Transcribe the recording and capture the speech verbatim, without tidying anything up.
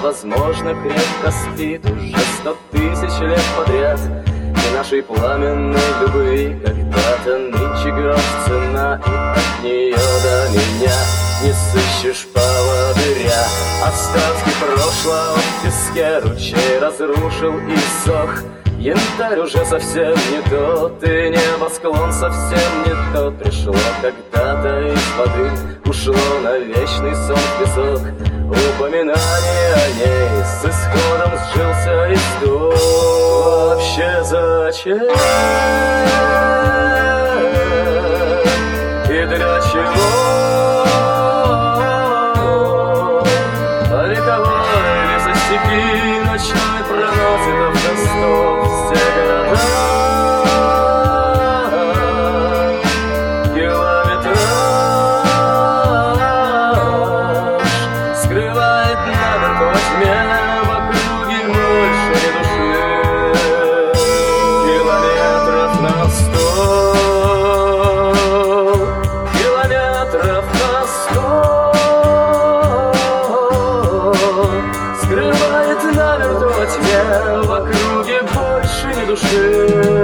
возможно, крепко спит уже сто тысяч лет подряд. И нашей пламенной любви когда-то нынче грош цена, и от нее до меня не сыщешь поводыря. Остатки прошлого в песке ручей разрушил и сох. Янтарь уже совсем не тот, и небосклон совсем не тот. Пришло когда-то из воды, ушло на вечный сон в песок. Упоминание о ней с исходом сжился исток. Вообще зачем и для чего? А вековой лесостепи ночной проносит автостоп все города. Километраж скрывает наверх во тьме, в округе больше ни души. Километров на сто, километров на сто скрывает наверх во тьме, в округе больше ни души.